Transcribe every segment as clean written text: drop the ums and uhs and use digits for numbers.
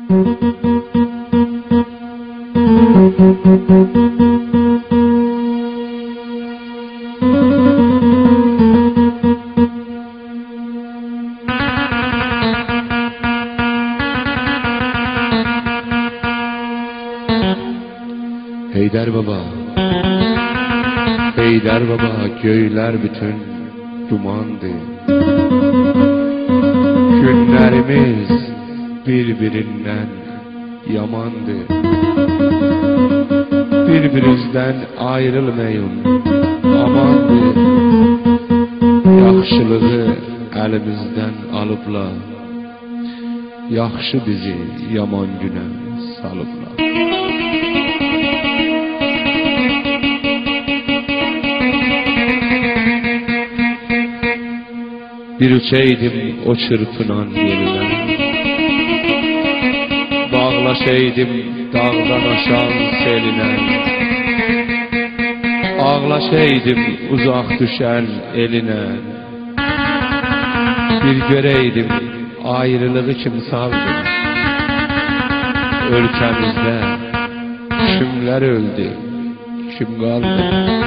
Heydər baba, Heydər baba, göylər bütün dumandır. Günlərimiz bir-birindən yamandır. Bir-birimizdən ayrılmayın, amandır. Yaxşılığı əlimizdən alıblar, yaxşı bizi yaman günə salıblar. Bir uçaydım o çırpınan yerine, bağlaşaydım dağdan aşan seline, ağlaşaydım uzak düşen eline. Bir göreydim ayrılığı kim saldı, ülkemizde kimler öldü, kim kaldı?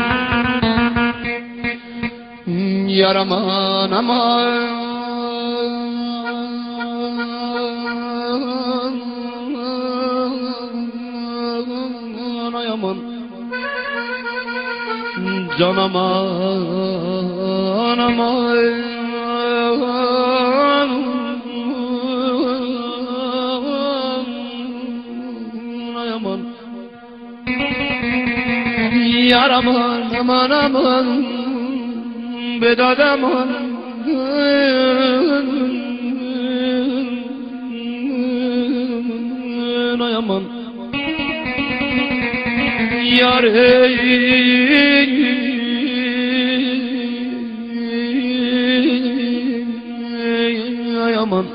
Yaraman aman, yaman, can aman aman, yaman, yaraman aman aman. Bedadaman ayaman yar hey ayaman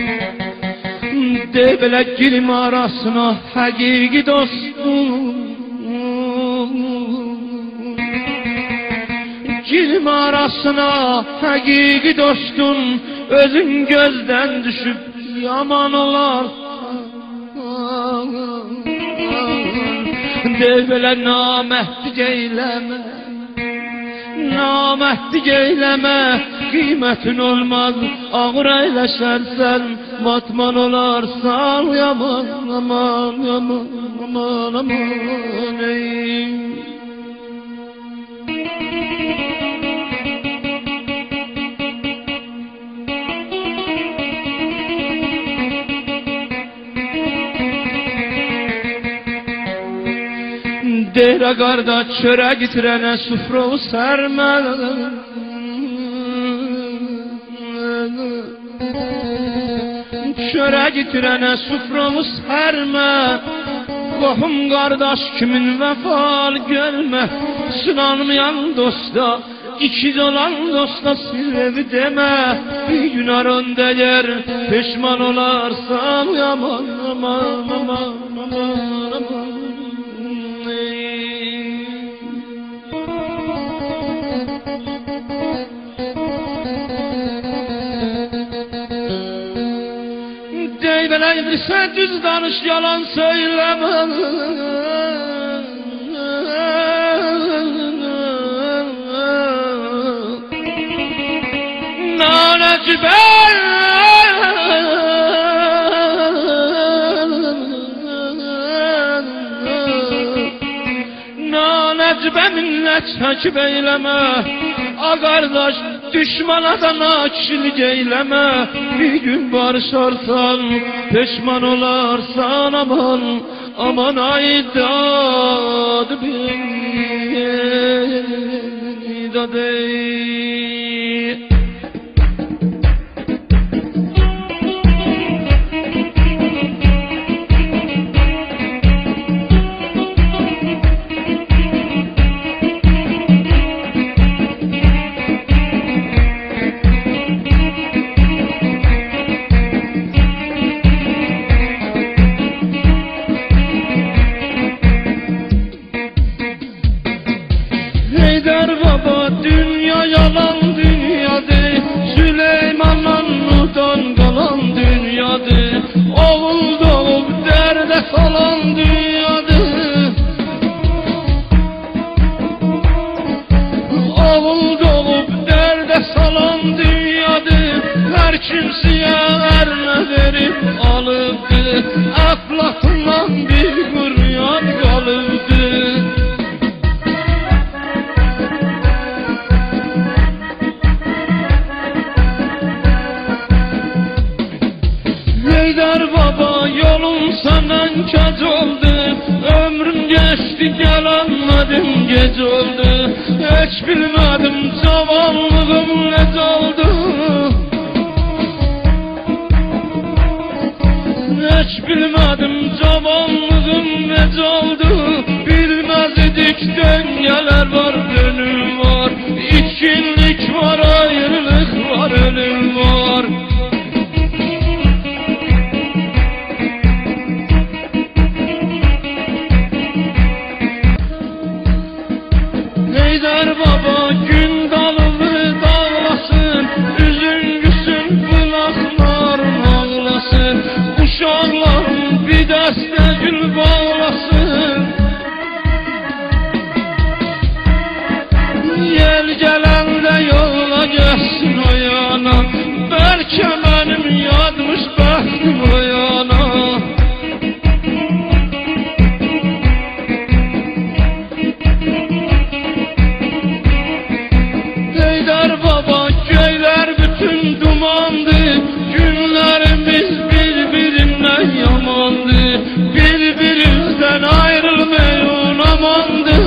de belek girim arasına hakiki dostum. Kilim arasına hakiki dostun, özün gözden düşüp yaman olar. Devle namehdi eyleme, namehdi eyleme, kıymetin olmaz, ağır eyleşersen, matman olarsan, yaman aman yaman aman aman ey. Dehre qarda çöre getirene sufrağı serme, çöre getirene sufrağı serme. Qohum qardaş kimin vəfal görmə, sınanmayan dosta, ikiz olan dosta sirri demə. Bir gün arında yer peşman olarsan, yaman aman aman aman aman. Deybileyse düz danış, yalan söyleme. Naneci ben, naneci ben millet çekip eyleme. A kardeş düşmana da naçilik eyleme. Bir gün barışarsan, peşman olarsan, aman aman aydad bir dadey. Heydər baba, dünya yalan. salan dünyadır. Avul dolup derde salan dünyadır. Her kimseye erme verip alıbdı. Əflatından bir quryan qalıbdı. Heydər baba yolum səndən kəc oldu. Ömrüm geçti gələnmədim gec oldu. Heç bilmədim cavanlığım necə oldu. Heç bilmədim cavanlığım necə oldu. Bilməz idik döngələr var, dönüm var. İtkinlik var, ayrılık var, ölüm var. Heydər baba gün dalılı dağlasın. Üzüngüsün bulaqların ağlasın. Uşaqların bir dəstə gül bağlasın. Yel gələndə yola gəlsin o yana. Bəlkə mənim yadmış bəxtim o yana. Heydər baba göylər bütün dumandı. Günlərimiz bir-birindən yamandı. Bir-birimizdən ayrılmayın amandı.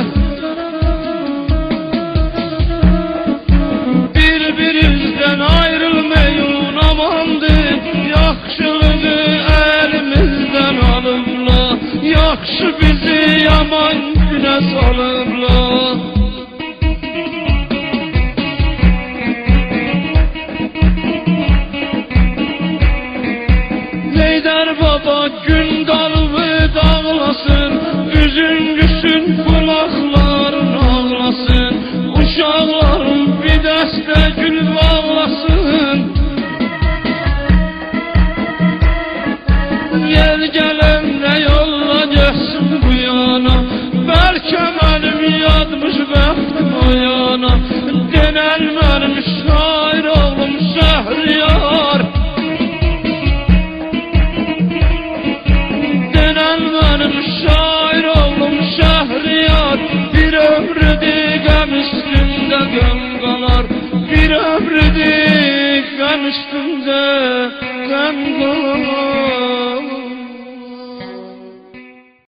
Bir-birimizdən ayrılmayın amandı. Yaxşılığı əlimizdən alıblar. Yaxşı bizi yaman günə salıblar. Heydər baba gün dalıbı dağlasın. Üzüngüsün bulaqların ağlasın. Uşaqların bir dəstə gül bağlasın. Yel gələndə yolla gəlsin bu yana. Bəlkə mənim yadmış bəxtim o yana. Denən mənim şair oğlum Şəhriyar. Benim şair oğlum Şəhriyar. Bir ömrüdür qəm üstündə qəm qalar. Bir ömrüdür qəm üstündə qəm qalar.